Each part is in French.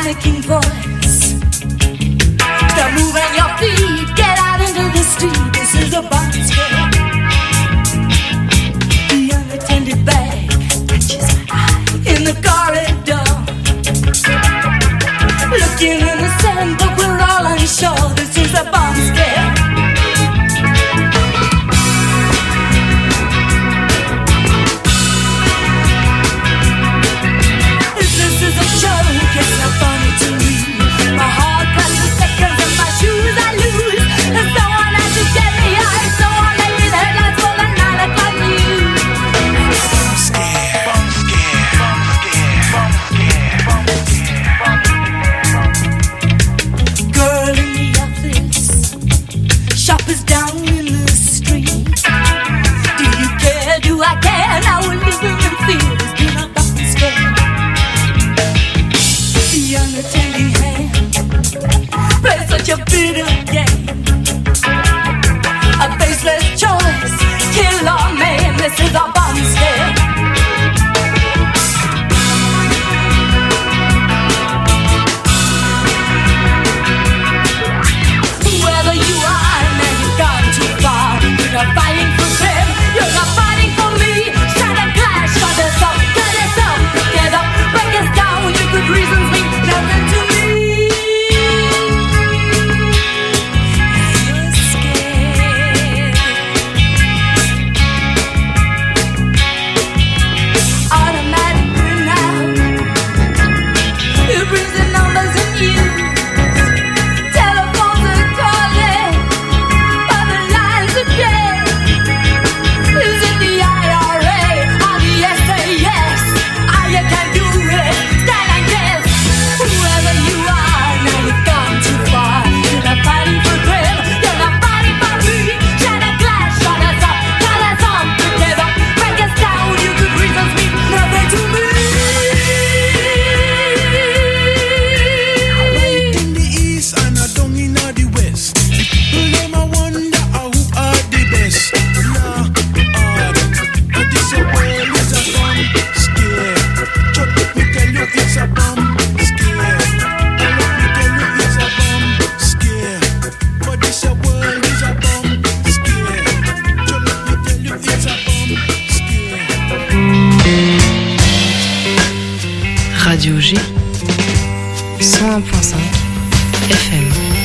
panicking voice. Start moving your feet, get out into the street. This is a bomb scare. The unattended bag catches my eye in the corridor. Looking innocent, but we're all unsure. This is a bomb scare. This is a joke, it's not funny to me. My heart passes seconds and my shoes I lose. And someone has to get me high, someone make me headlights for the 9 o'clock news. Bomb scare, bomb scare, bomb scare, bomb scare, bomb scare. Girl in the office, shoppers down in the street. Do you care? Do I care? Now we're living in fear. It's been a bomb scare. The unattended hand plays such a bitter game. A faceless choice, kill or maim. This is a bomb scare. Whoever you are, now you've gone too far. You're not fighting for them, you're not fighting for me. Shatter glass, shut us up, cut us up, get up, break us down. Your good reasons mean nothing to me. You're scared. Automatic printout. It brings the numbers in use. Telephones are calling, other lines are dead. Is it the IRA or the SAS? Ah, you can do it, stand and guess. Whoever you are, now you've gone too far. You're not fighting for them, you're not fighting for me. Shatter glass, shut us up, cut us off together, break us down. Your good reasons mean nothing to me. Right in the east and a down in the west. People them a wonder who are the best. Lord, but this a world is a bomb scare. Just let me tell you it's a bomb scare. Let me tell you it's a bomb scare. But this a world is a bomb scare. Just let me tell you it's a bomb scare. Radio G 101.5 FM.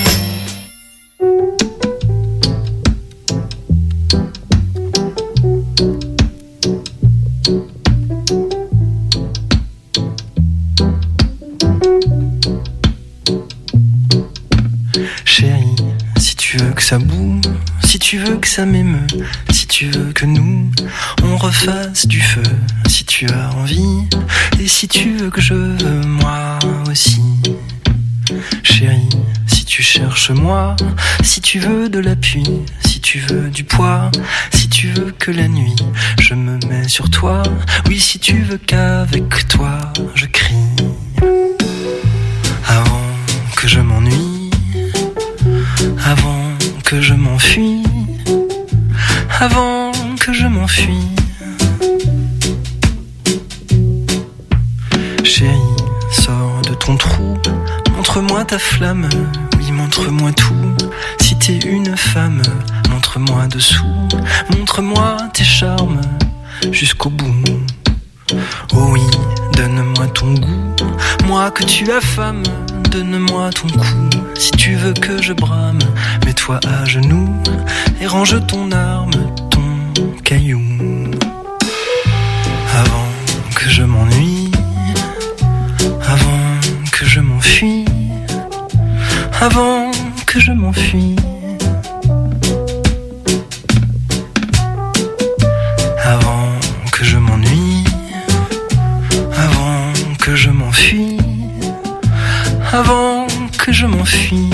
Chérie, si tu veux que ça bouge, si tu veux que ça m'émeut, si tu veux que nous, on refasse du feu, si tu as envie, et si tu veux que je veux moi aussi. Chérie, si tu cherches moi, si tu veux de l'appui, si tu veux du poids, si tu veux que la nuit, je me mets sur toi, oui si tu veux qu'avec toi, je crie. Avant que je m'ennuie, avant que je m'enfuis, avant que je m'enfuis. Chérie, sors de ton trou, montre-moi ta flamme, oui montre-moi tout. Si t'es une femme, montre-moi dessous, montre-moi tes charmes jusqu'au bout. Oh oui, donne-moi ton goût, moi que tu affames, donne-moi ton cou. Si tu veux que je brame, mets-toi à genoux et range ton arme, ton caillou. Avant que je m'ennuie, avant que je m'enfuis, avant que je m'enfuis, avant que je m'ennuie, avant que je m'enfuis, avant que je m'enfuis.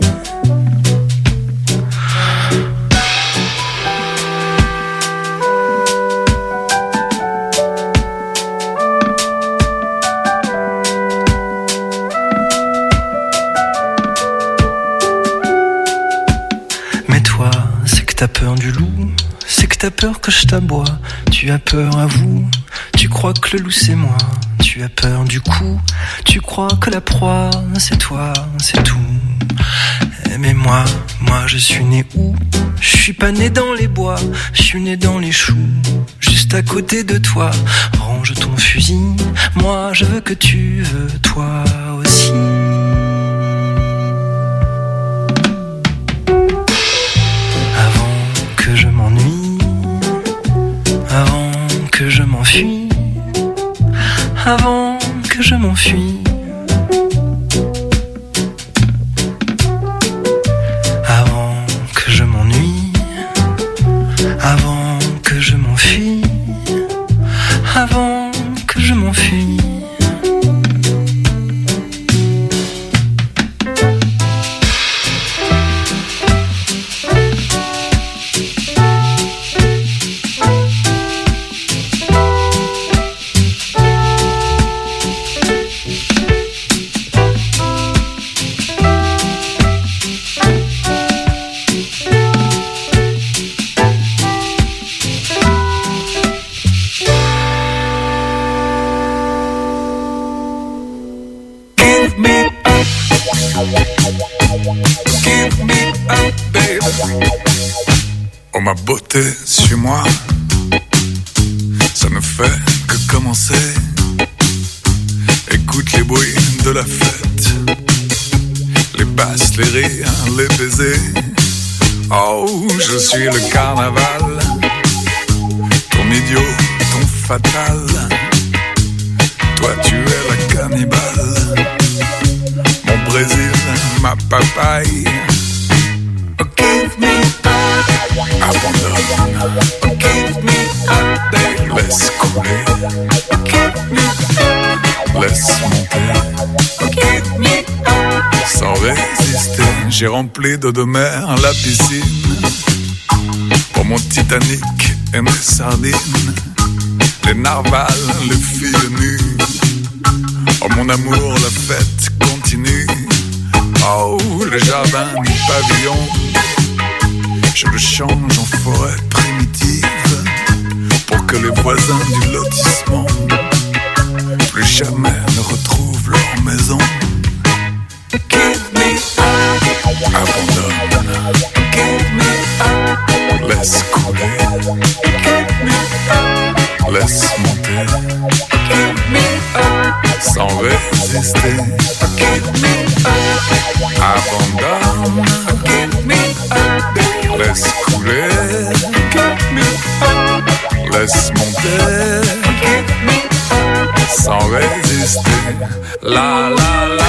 T'as peur du loup, c'est que t'as peur que je t'aboie. Tu as peur à vous, tu crois que le loup c'est moi. Tu tu as peur du coup, tu crois que la proie c'est toi, c'est tout. Mais moi je suis né où? Je suis pas né dans les bois, je suis né dans les choux, juste à côté de toi. Range ton fusil, moi je veux que tu veux toi aussi. Avant que je m'ennuie, avant que je m'enfuis, avant que je m'enfuis, avant que je m'ennuie, avant que je m'enfuis, avant que je m'enfuis. Oh ma beauté, suis-moi, ça ne fait que commencer. Écoute les bruits de la fête, les basses, les rires, les baisers. Oh, je suis le carnaval, ton idiot, ton fatal. Toi tu es la cannibale, mon Brésil, ma papaye. Oh, give me up, abandonne. Oh, give me up, babe. Laisse couler. Oh, give me up, laisse monter. Oh, give me up, sans résister. J'ai rempli d'eau de mer la piscine pour mon Titanic et mes sardines, les narvals, les filles nues. Oh mon amour, la fête continue. Oh, le jardin du pavillon, je le change en forêt primitive pour que les voisins du lotissement plus jamais ne retrouvent leur maison. Give me up, abandonne. Give me up, laisse couler. Give me up, laisse monter. Give me up, sans résister. Give me up, abandonne. Give me up, laisse couler. Give me up, laisse monter. Give me up, sans résister. La la la.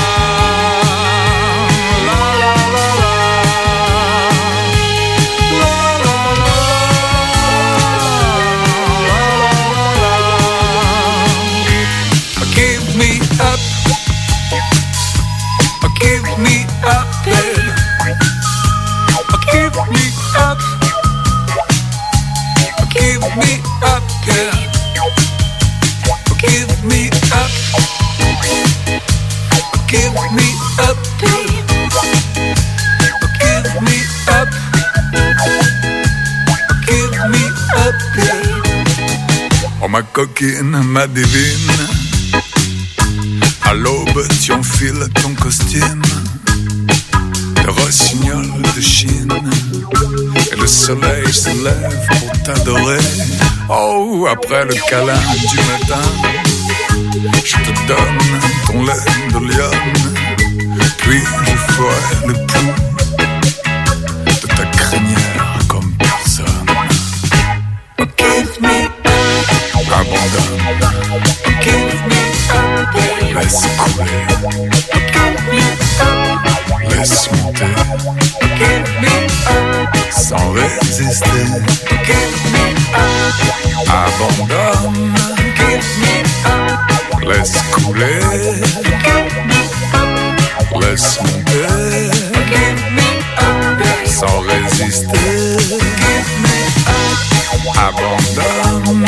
Ma coquine, ma divine, à l'aube tu enfiles ton costume de rossignol de Chine, et le soleil se lève pour t'adorer. Oh, après le câlin du matin, je te donne ton lait de lionne, puis je ferai le pouls de ta crinière comme personne. Oh, give me abandonne. Give me up, laisse couler. Give me up, laisse monter. Give me up, sans résister. Give me up, abandonne. Give me up, laisse couler. Give me up, laisse monter. Give me up, sans résister. Give me up, abandonne.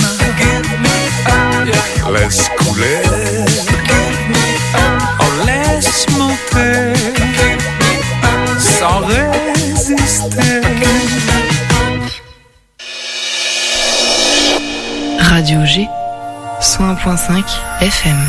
Laisse couler, oh laisse monter, sans résister. Radio G, 101.5 FM.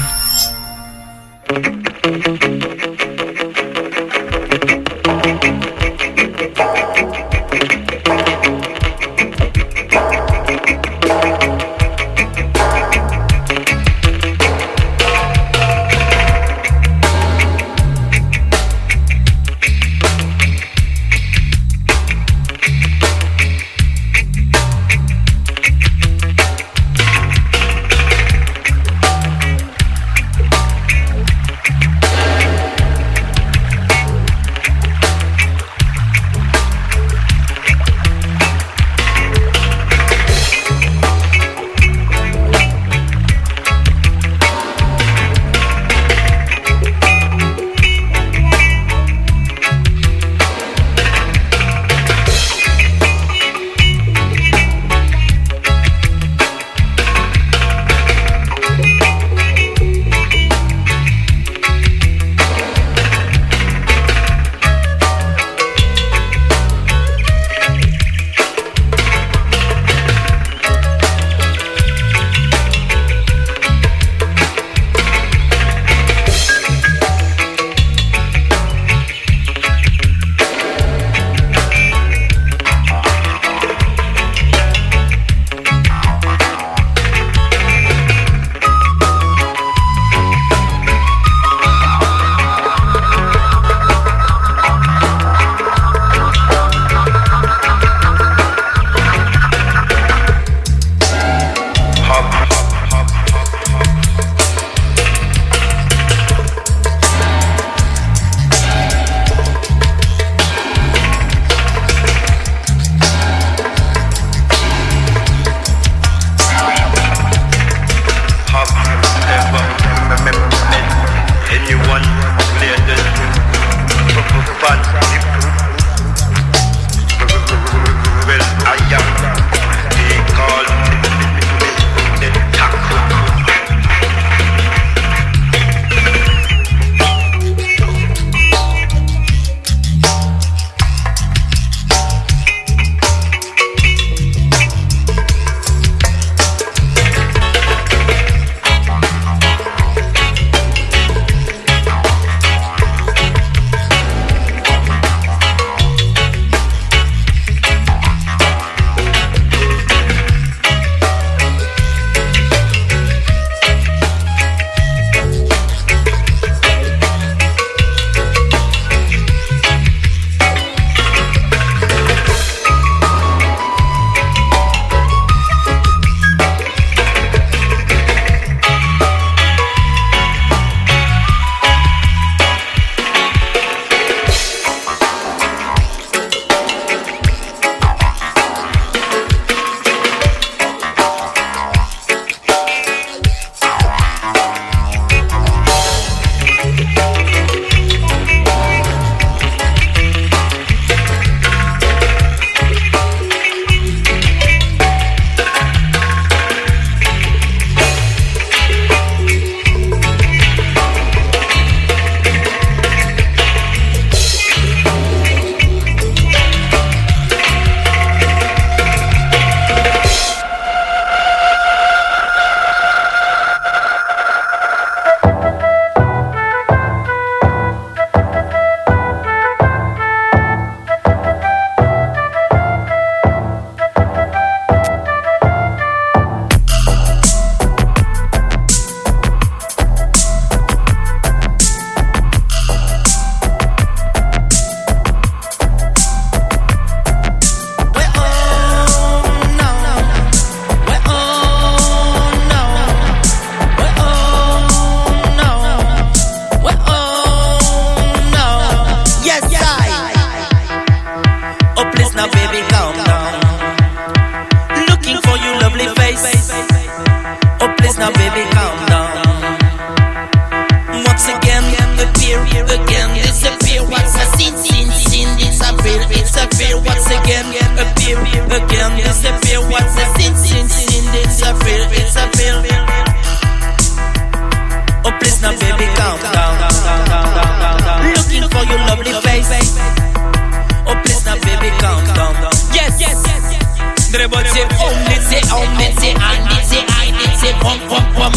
But say, oh, me say, and me say, I say, pump, pump, pump.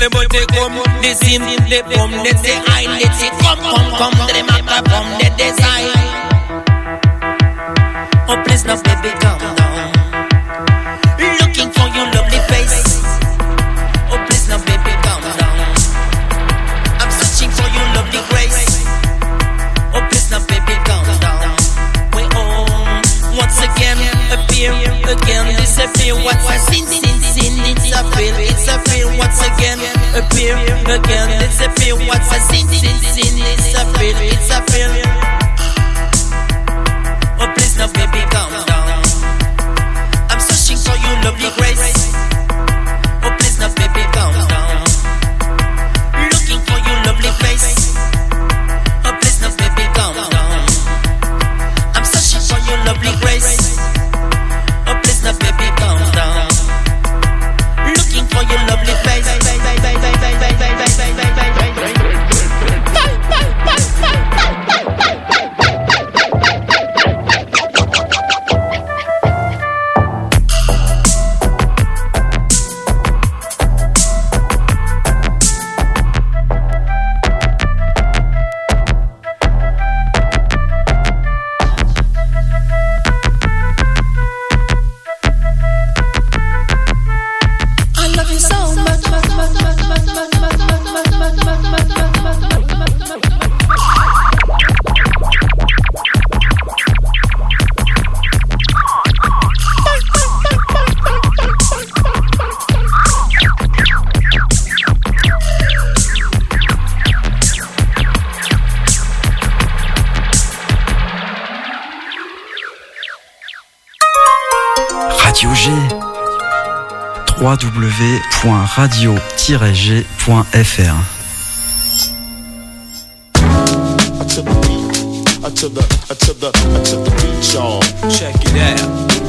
Everybody come, they sing, they come, they say I, let's say come, they matter from the design. Oh please now baby calm down. Looking for your lovely face. Oh please now baby calm down. I'm searching for your lovely grace. Oh please now baby calm down. We all once again appear, again disappear. What's a sin, it's a feel, once again appear, again disappear. What's a sin, it's a feel. Oh please now baby calm down. I'm searching for your lovely grace. Oh please now baby calm down. Looking for your lovely face. Oh please now baby calm down. I'm searching for your lovely grace. Oh please now baby calm down. Looking for your lovely face. Radio G. www.radio-g.fr. To the beat, y'all. Check it out.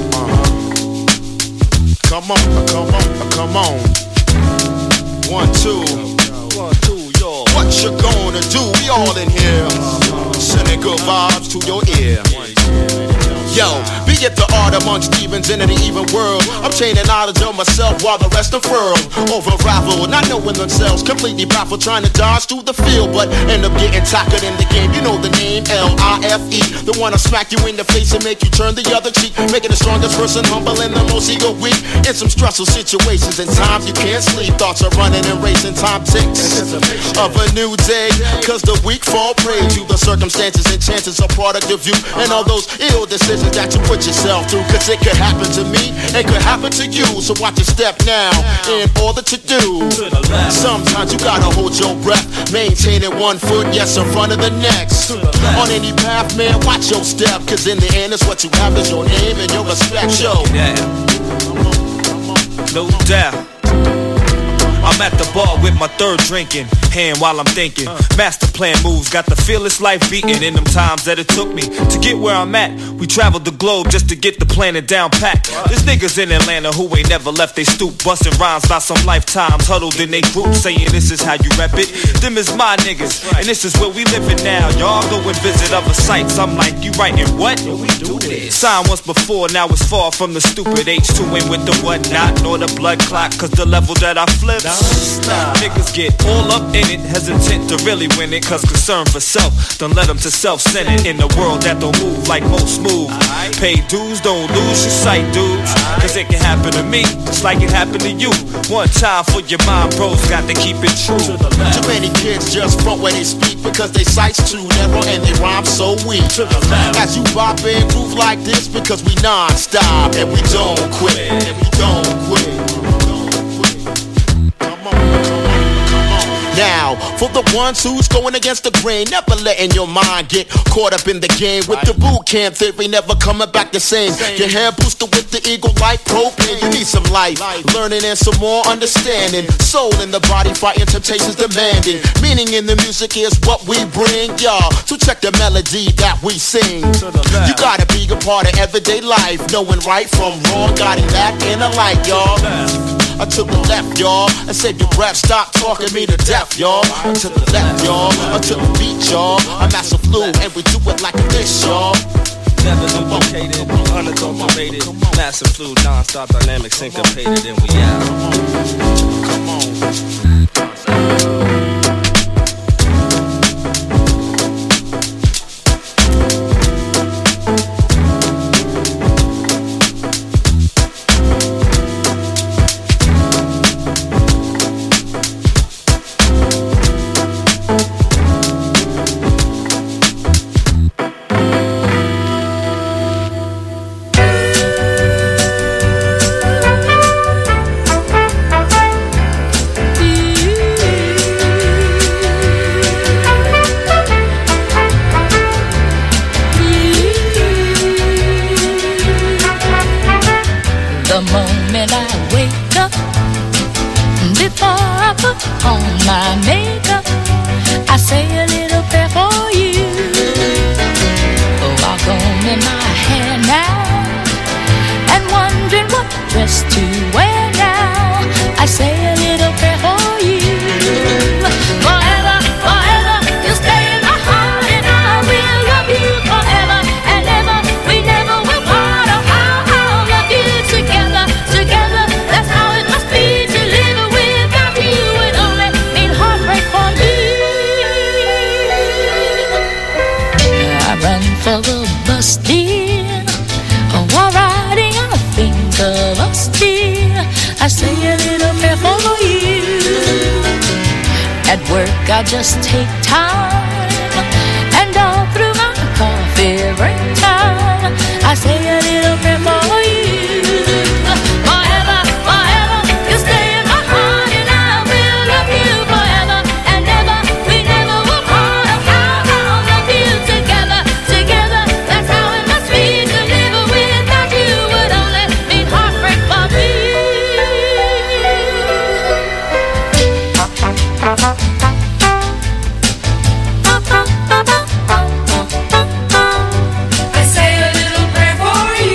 Come on. 1, 2, y'all. What you gonna do? We all in here. Sending good vibes to your ear. Yo, be it the art amongst demons in an even world. I'm chaining knowledge of myself while the rest unfurled. Over-raveled, not knowing themselves, completely baffled, trying to dodge through the field, but end up getting tackled in the game. You know the name, L-I-F-E. The one to smack you in the face and make you turn the other cheek, making the strongest person humble and the most ego weak. In some stressful situations and times you can't sleep, thoughts are running and racing, time ticks of a new day, cause the weak fall prey to the circumstances and chances are product of you and all those ill decisions that you put yourself through, cause it could happen to me, it could happen to you, so watch your step now in order to do. Sometimes you gotta hold your breath, maintaining 1 foot, yes, in front of the next. On any path, man, watch your step, cause in the end, it's what you have is your name and your respect, yo. No doubt. I'm at the bar with my third drinking hand while I'm thinking. Master plan moves, got the fearless life beating. In them times that it took me to get where I'm at, we traveled the globe just to get the planet down packed. There's niggas in Atlanta who ain't never left they stoop, busting rhymes by some lifetimes, huddled in they group, saying this is how you rep it. Them is my niggas, and this is where we living now. Y'all go and visit other sites. I'm like, you writing what? We do this. Signed once before, now it's far from the stupid H2 in with the whatnot, nor the blood clot, cause the level that I flip. Niggas get all up in it, hesitant to really win it, cause concern for self don't let them to self-centered in the world that don't move like most move. Pay dues, don't lose your sight, dudes, cause it can happen to me just like it happened to you. One time for your mind, bros, got to keep it true. Too many kids just front when they speak because they sight's too narrow and they rhyme so weak. As you bop and groove like this, because we non-stop and we don't quit, and we don't quit. Now, for the ones who's going against the grain, never letting your mind get caught up in the game with the boot camp theory, never coming back the same. Your hair boosted with the eagle like propane. You need some life, learning and some more understanding. Soul in the body, fighting temptations demanding. Meaning in the music is what we bring, y'all. So check the melody that we sing. You gotta be a part of everyday life, knowing right from wrong, guiding that inner light, y'all. To the left, y'all, and save your breath. Stop talking me to death, y'all. To the left, y'all, to the beat, y'all. I'm Master Flu, and we do it like this, y'all. Never duplicated, unadulterated, Master Flu, non-stop dynamic syncopated, and we out. Come on. my makeup, I say a little prayer for you. Oh, I'll comb in my hair now, and wondering what dress to wear now, I say a little prayer for you. Forever, forever, you'll stay in my heart, and I will love you forever and ever. We never will part. Oh, I'll love you together, together. That's how it must be to live without you. It only mean heartbreak for me. I run for the bus, dear. Oh, while riding, I think of us, dear. I say a little prayer for you. At work, I just take time, and all through my coffee break time, I say a little prayer for you. Forever, forever, you stay in my heart, and I will love you forever and ever. We never will part. I'll love you together, together. That's how it must be to live without you. Would only mean heartbreak for me. I say a little prayer for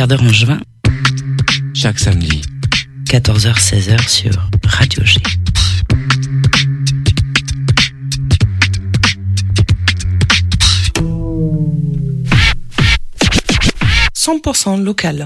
quart d'heure en juin. Chaque samedi. 14h-16h sur Radio G. 100% local.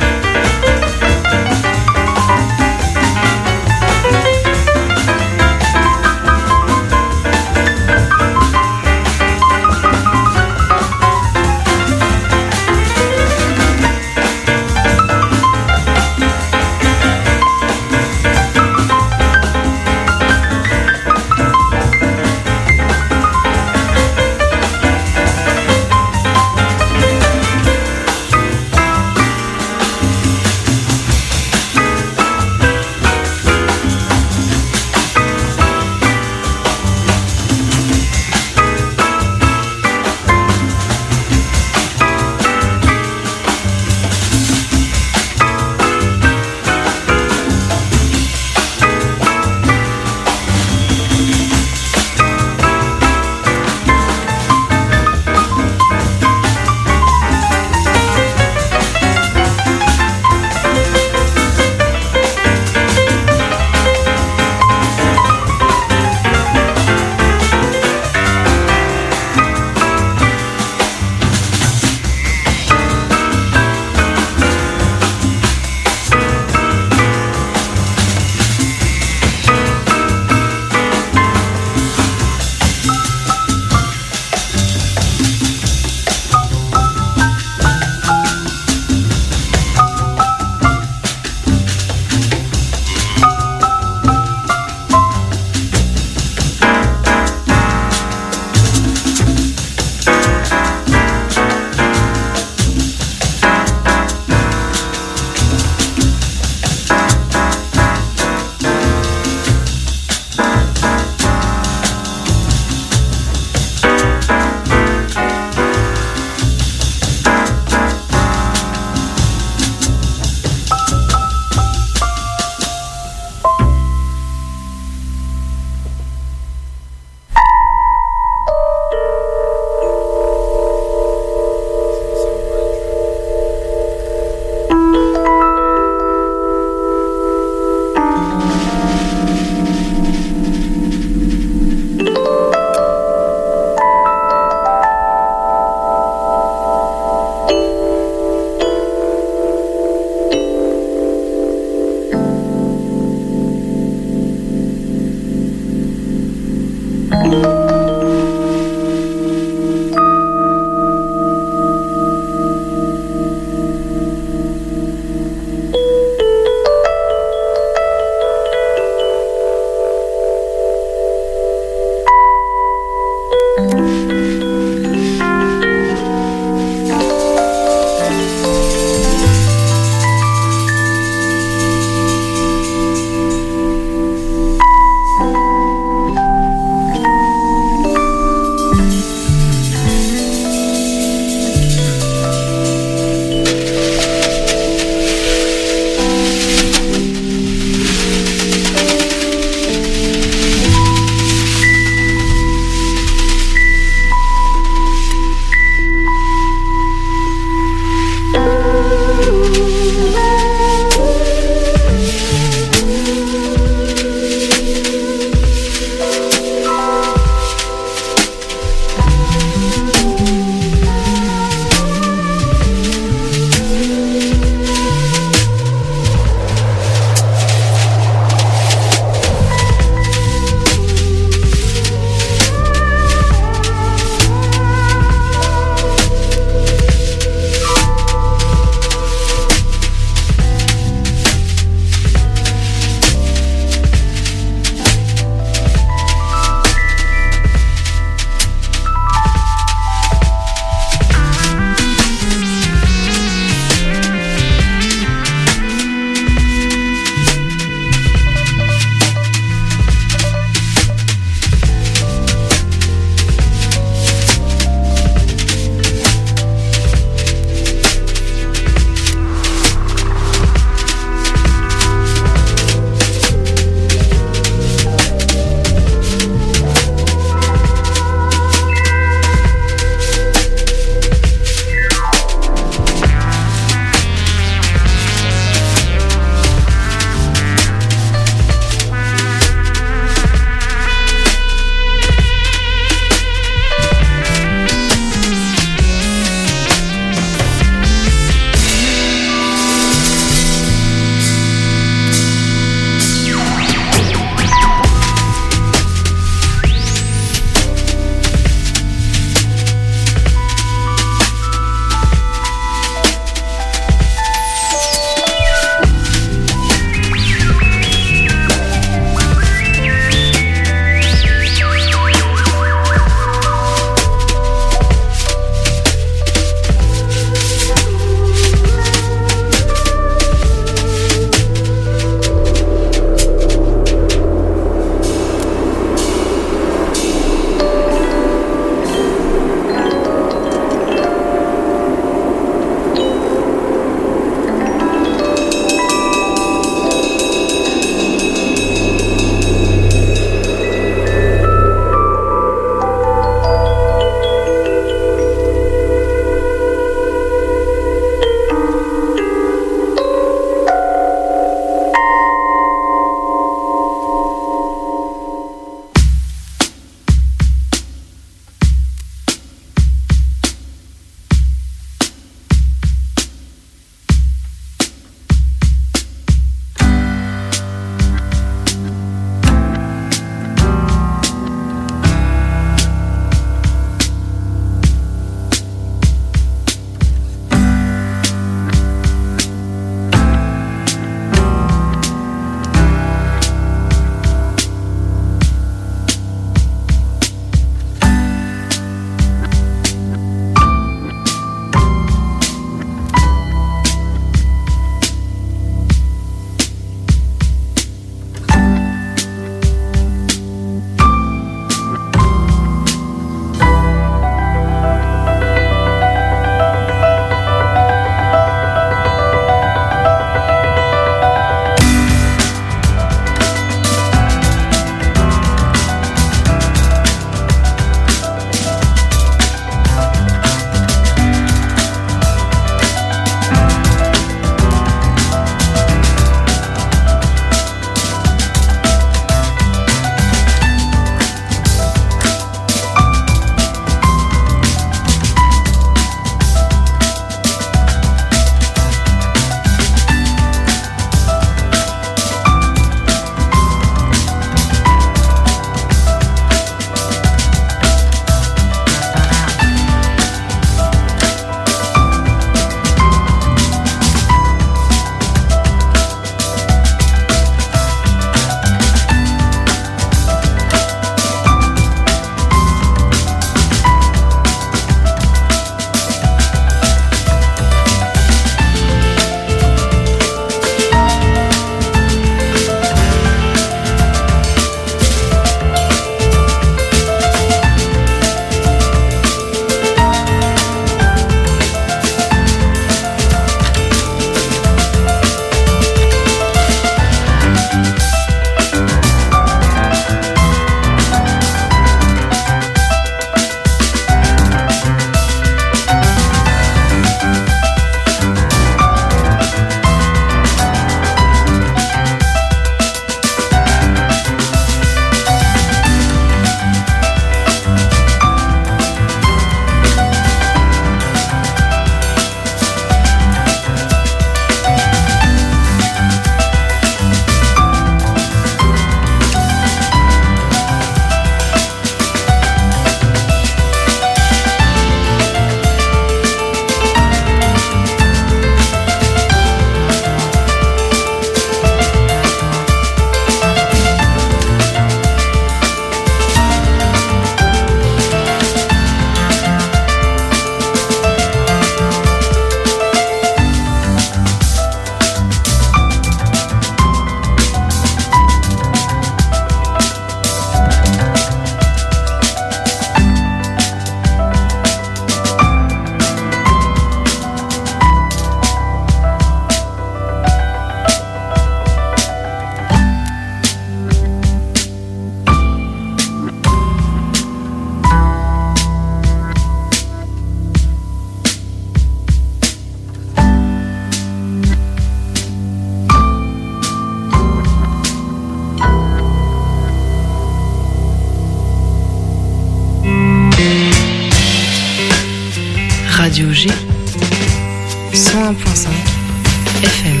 Radio G 101.5 FM.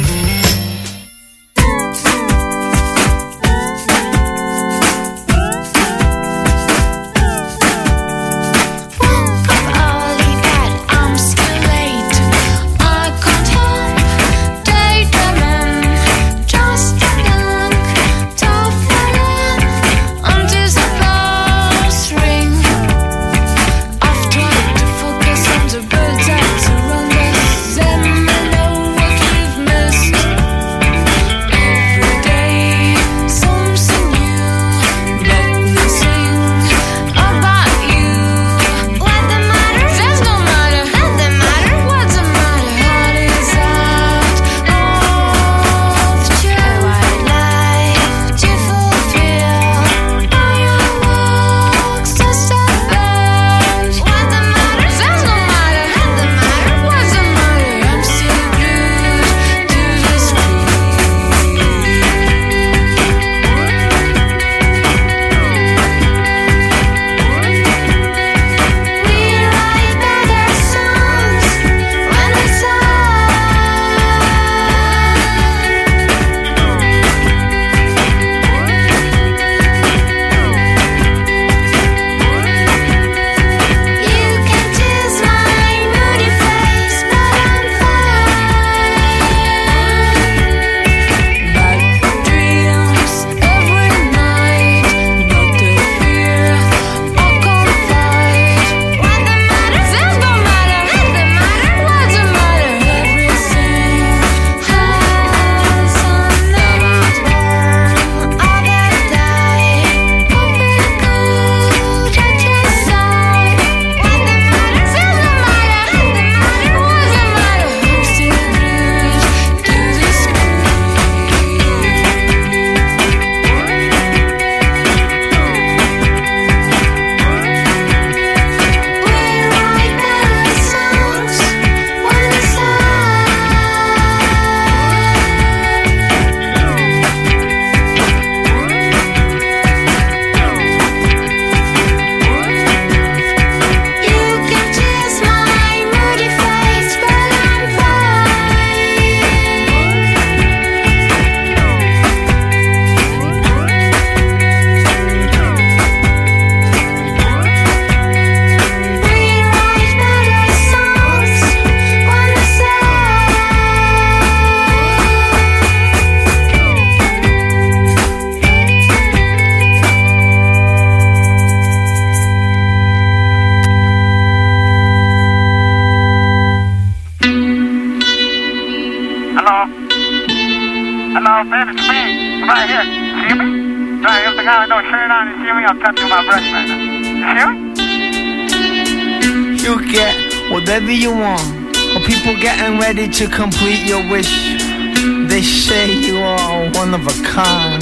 Ready to complete your wish. They say you are one of a kind.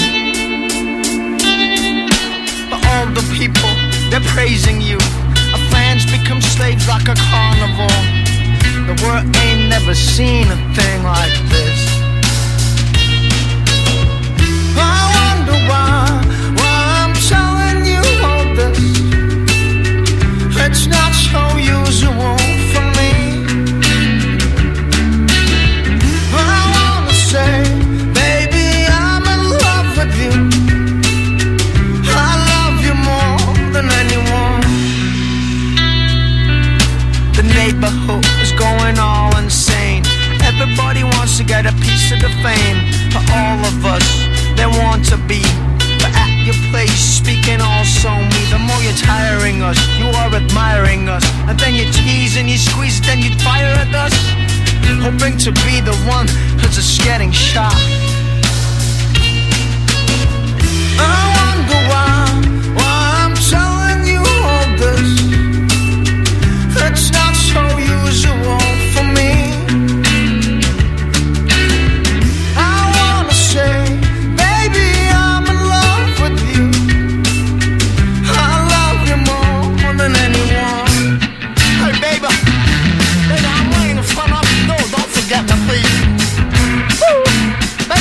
But all the people, they're praising you. Our fans become slaves like a carnival. The world ain't never seen a thing like this. I wonder why I'm telling you all this. It's not so usual for me. Baby, I'm in love with you. I love you more than anyone. The neighborhood is going all insane. Everybody wants to get a piece of the fame. For all of us, they want to be. But at your place, speaking also me. The more you're tiring us, you are admiring us. And then you tease and you squeeze, then you fire at us, hoping to be the one who's just getting shot. I wonder why I'm telling you all this. It's not so usual for me. I wanna say, baby, I'm in love with you. I love you more than anyone. Hey, baby, I'm waiting in front of the door. Don't forget me, please. Woo.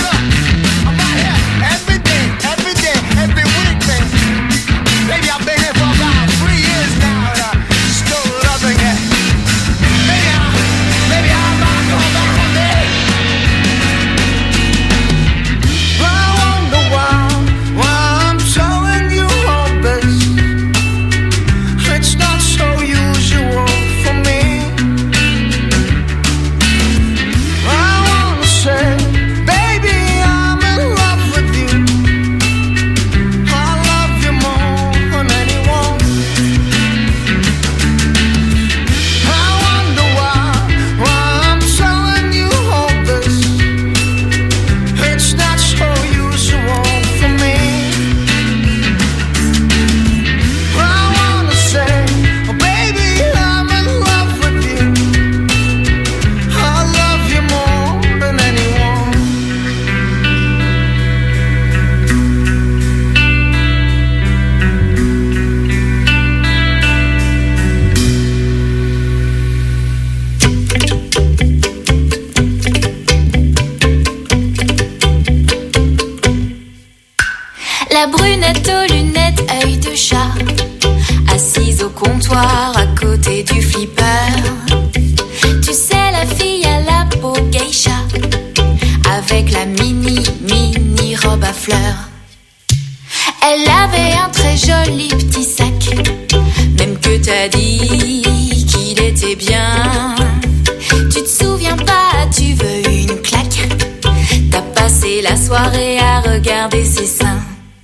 La brunette aux lunettes, œil de chat, assise au comptoir à côté du flipper. Tu sais, la fille à la peau geisha, avec la mini robe à fleurs. Elle avait un très joli petit sac, même que t'as dit qu'il était bien. Tu te souviens pas, tu veux une claque. T'as passé la soirée à regarder ses seins.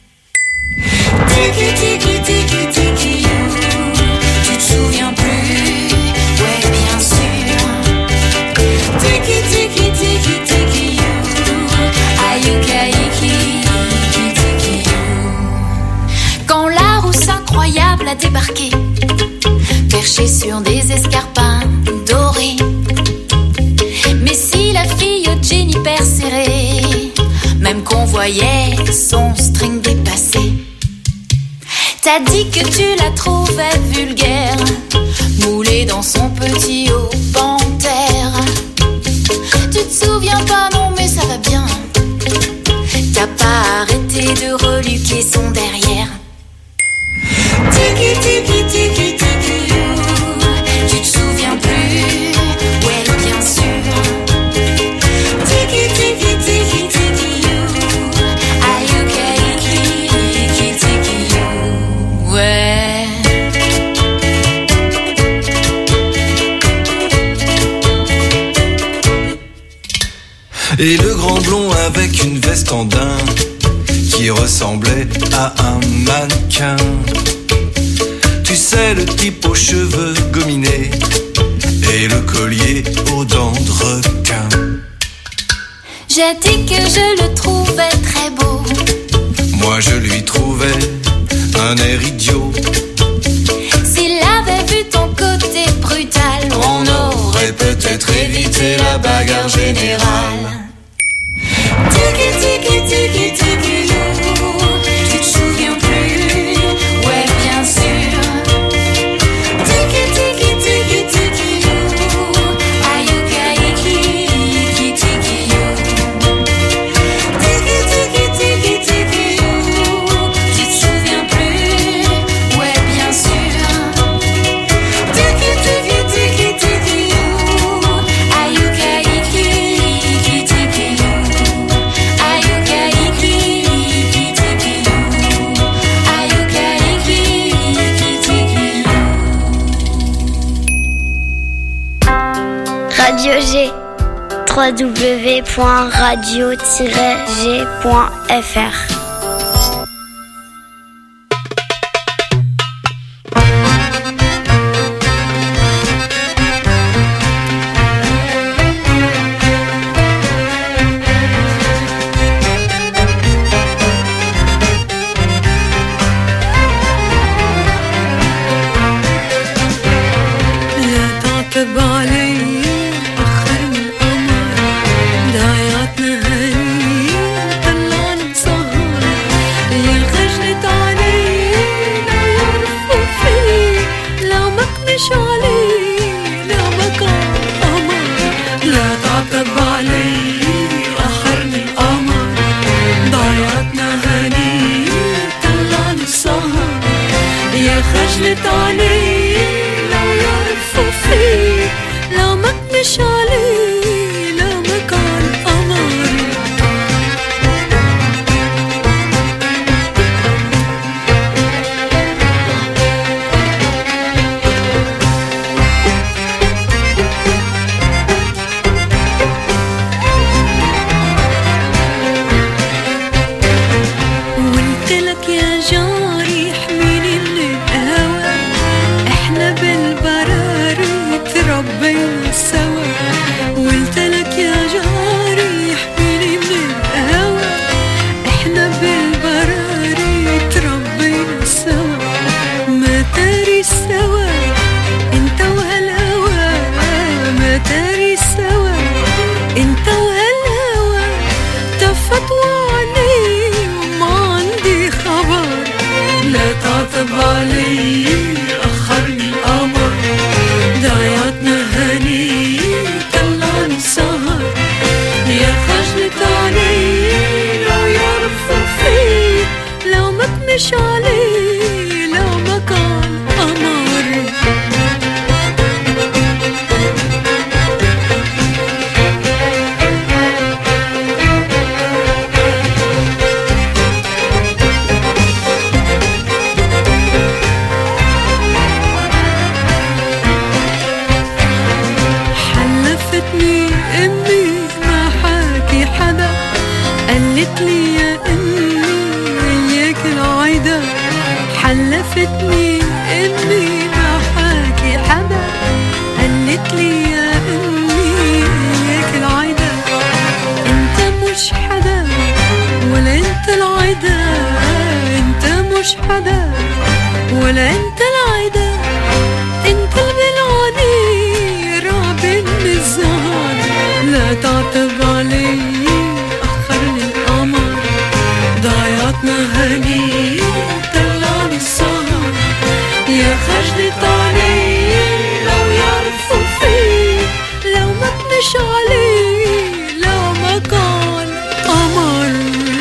Tiki tiki tiki tiki you. Tu te souviens plus? Ouais, bien sûr. Tiki tiki tiki tiki you. Ayukaiki tiki you. Quand la rousse incroyable a débarqué, perchée sur des escarpins dorés. Mais si la fille au jean hyper serré, même qu'on voyait son string dépassé. T'as dit que tu la trouvais vulgaire, moulée dans son petit haut panthère. Tu te souviens pas, non mais ça va bien. T'as pas arrêté de reluquer son derrière. Tiki tiki tiki tiki you. Tu te souviens plus? Ouais, bien sûr. Tiki tiki tiki tiki you. Ayukaiki tiki you. Ouais. Et le grand blond avec une veste en daim qui ressemblait à un mannequin. Tu sais, le type aux cheveux gominés et le collier aux dents de requin. J'ai dit que je le trouvais très beau. Moi je lui trouvais un air idiot. S'il avait vu ton côté brutal, on aurait peut-être évité la bagarre générale. Tiki tiki tiki tiki you. Tu te souviens plus? Ouais, bien sûr. Tiki tiki tiki tiki you. Ayukaiki tiki you. Tiki tiki tiki tiki you. Tu te souviens plus? Ouais, bien sûr. Tiki tiki tiki tiki you. Ayukaiki tiki you. Radio G, www.radio-g.fr. طلعنا مسهر مش عليه لو ما كان قمر. حلفتني امي ما حاكي حدا، قالت لي يا امي وياك العايدة. حلفتني امي ما حاكي حدا، قالت لي يا امي وياك العايدة. انت مش حدا ولا انت العايدة، انت مش حدا ولا انت العايدة. انت البلعاني رعب من الزهر، لا تعتب علي أخرني القمر. ضيعتنا هني طلعني السهر، يا خجلة علي لو يعرفوا فيه، لو ما تمش علي لو ما كان قمر.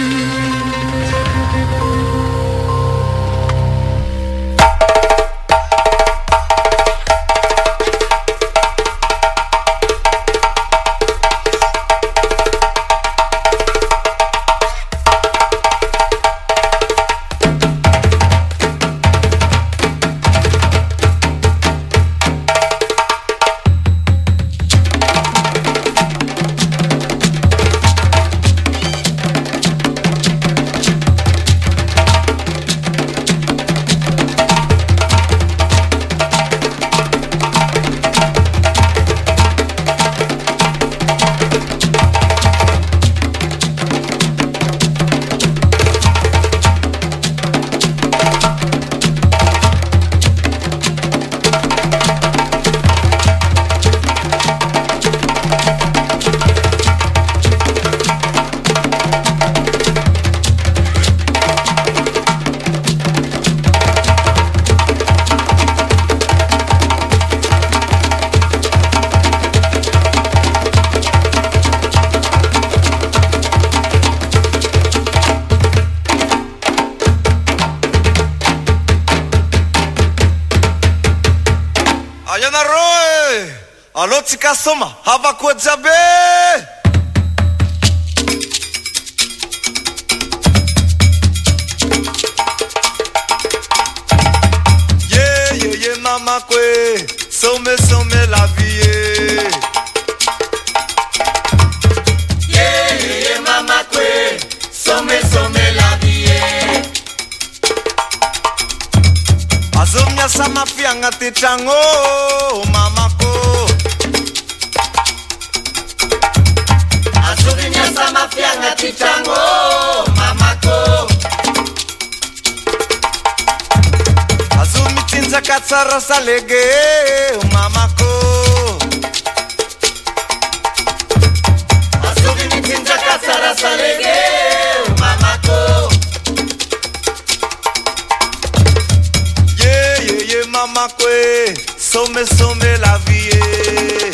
Alô, tika soma, hava kwa jabe. Yeah, yeah, yeah, mama kwe, some la vie. Yeah, yeah, yeah, mama kwe, some la vie. Azomnya sama fianga tichango, mama ko. Sama fianga tichango, mamako. Azumi tinza katsara salege, mamako. Azumi tinza katsara salege, mamako. Yeah, yeah, yeah, mamako. Some la vie.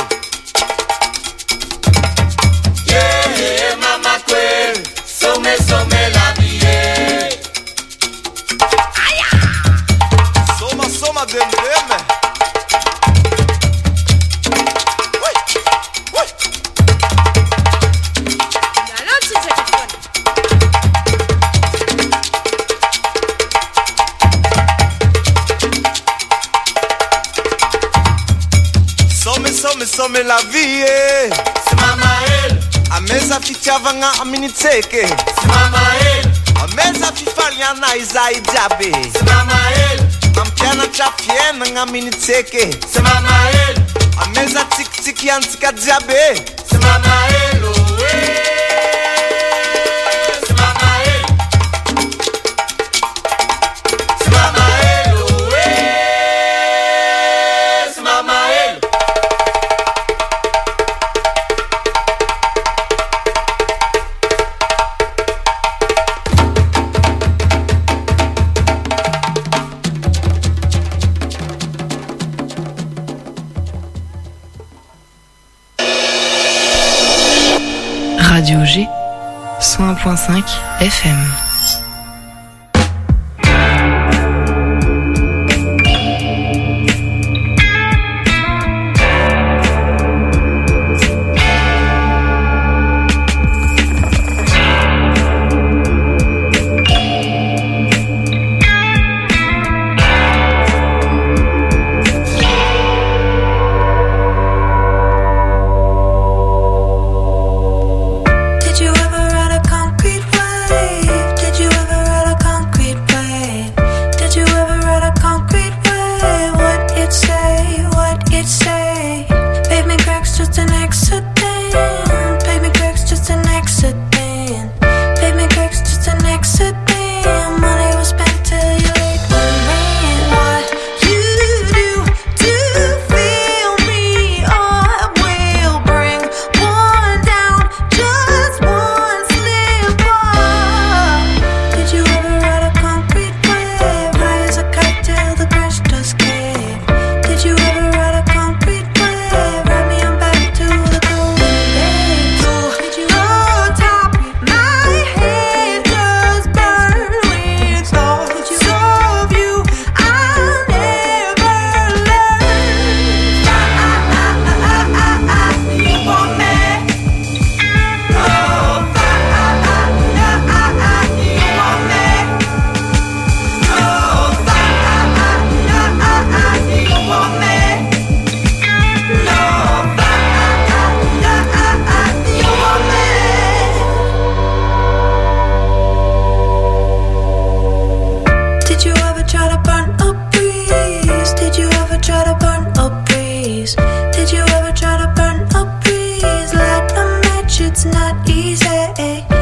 Some la vie. Aya! Soma dembeme. Wait. Some la vie. Smamael. Ameza fitiavanga aminitseke. Smamael. Ameza fifaliana izai jabe. Smamael. Ampiana chafiena ngaminitseke. Smamael. Ameza tik yantika jabe. Smamael. Smamael. Smamael. Smamael. Radio G 101.5 FM. easy.